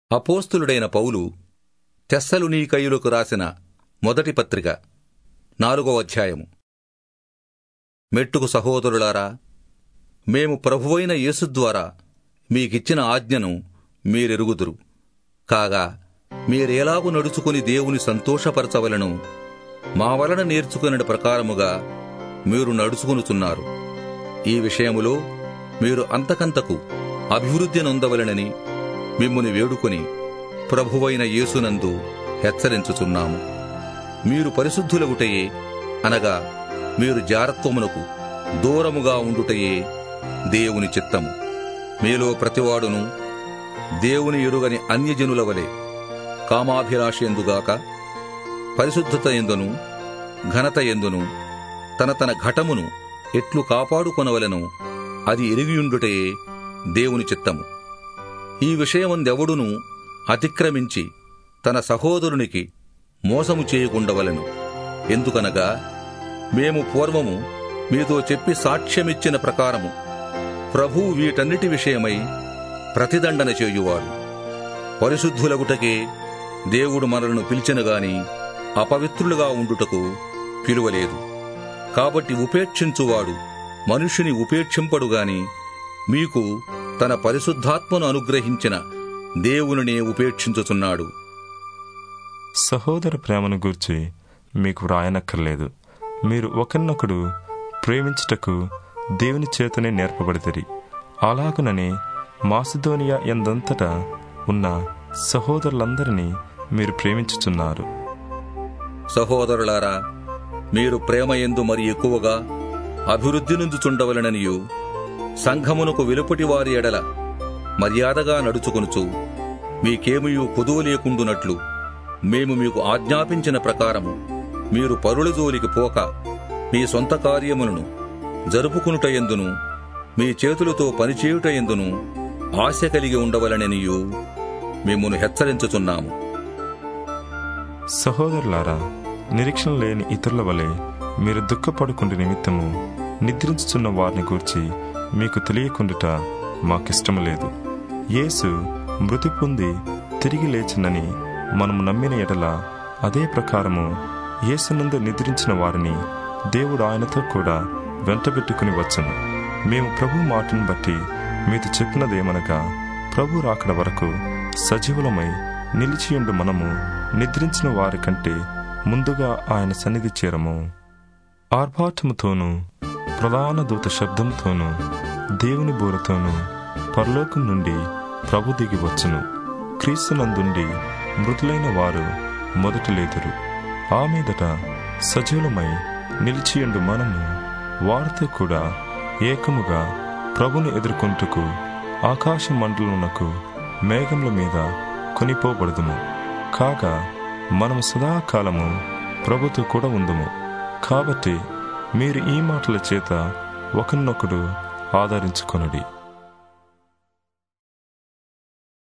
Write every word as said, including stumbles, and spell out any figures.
అపోస్తులుడైన పౌలు తెస్సలునీకయులకు రాసిన మొదటి పత్రిక నాలుగో అధ్యాయము. మెట్టుకు సహోదరులారా, మేము ప్రభువైన యేసు ద్వారా మీకిచ్చిన ఆజ్ఞను మీరెరుగుదురు. కాగా మీరేలాగు నడుచుకుని దేవుని సంతోషపరచవలెను మా వలన నేర్చుకున్న ప్రకారముగా మీరు నడుచుకునుచున్నారు. ఈ విషయములో మీరు అంతకంతకు అభివృద్ధి నొందవలెనని మిమ్ముని వేడుకొని ప్రభువైన యేసునందు హెచ్చరించుచున్నాము. మీరు పరిశుద్ధులగుటయే, అనగా మీరు జారత్వమునకు దూరముగా ఉండుటయే దేవుని చిత్తము. మీలో ప్రతివాడును దేవుని ఎరుగని అన్యజనుల వలె కామాభిలాష ఎందుగాక పరిశుద్ధత ఎందును ఘనత ఎందును తన తన ఘటమును ఎట్లు కాపాడుకొనవలెనో అది ఎరిగియుండుటయే దేవుని చిత్తము. ఈ విషయమందెవడునూ అతిక్రమించి తన సహోదరునికి మోసము చేయకుండవలెను. ఎందుకనగా మేము పూర్వము మీతో చెప్పి సాక్ష్యమిచ్చిన ప్రకారము ప్రభువు వీటన్నిటి విషయమై ప్రతిదండన చేయువాడు. పరిశుద్ధులగుటకే దేవుడు మనలను పిలిచెనుగాని అపవిత్రులుగా ఉండుటకు పిలువలేదు. కాబట్టి ఉపేక్షించువాడు మనుష్యుని ఉపేక్షింపడుగాని మీకు తన పరిశుద్ధాత్మను అనుగ్రహించిన దేవునినే ఉపేక్షించుచున్నాడు. సహోదర ప్రేమను గూర్చి మీకు వ్రాయనక్కర్లేదు. మీరు ఒకరినొకడు ప్రేమించుటకు దేవుని చేతనే నేర్పబడితిరి. అలాగుననే మాసిదోనియా యందంతటా ఉన్న సహోదరులందరినీ మీరు ప్రేమించుచున్నారు. సహోదరులారా, మీరు ప్రేమ యందు మరి ఎక్కువగా అభివృద్ధి నొందుచుండవలెననియు సంఘమునకు వెలుపటి వారి ఎడల మర్యాదగా నడుచుకొనుచు మీకేమియూ కొదువ లేకుండునట్లు మేము మీకు ఆజ్ఞాపించిన ప్రకారము మీరు పరుల జోలికి పోక మీ సొంత కార్యములను జరుపుకునుటయందును మీ చేతులతో పనిచేయుటయందును ఆశ కలిగి ఉండవలననియు మిమ్మును హెచ్చరించుచున్నాము. సహోదరులారా, నిరీక్షణ లేని ఇతరుల వలె మీరు దుఃఖపడుకుంటు నిమిత్తము నిద్రించుచున్న వారిని గూర్చి మీకు తెలియకుండుట మాకిష్టము లేదు. యేసు మృతి పొంది తిరిగి లేచినని మనము నమ్మిన ఎడల అదే ప్రకారము యేసునందు నిద్రించిన వారిని దేవుడు ఆయనతో కూడా వెంటబెట్టుకుని వచ్చును. మేము ప్రభు మాటను బట్టి మీతో చెప్పినదేమనగా, ప్రభు రాకడ వరకు సజీవులమై నిలిచియుండు మనము నిద్రించిన వారి కంటే ముందుగా ఆయన సన్నిధి చేరము. ఆర్భాటముతోనూ ప్రధాన దూత శబ్దంతోనూ దేవుని బూరతోనూ పరలోకం నుండి ప్రభు దిగి వచ్చును. క్రీస్తునందుండి మృతులైన వారు మొదట లేదురు. ఆ మీదట సజీవులమై నిలిచియుండు మనము వారితో కూడా ఏకముగా ప్రభుని ఎదుర్కొంటుకు ఆకాశ మండలమునకు మేఘముల మీద కొనిపోబడదుము. కాగా మనము సదాకాలము ప్రభుతో కూడా ఉందుము. కాబట్టి మీరు ఈ మాటల చేత ఒకరినొకడు ఆదరించుకొనుడి.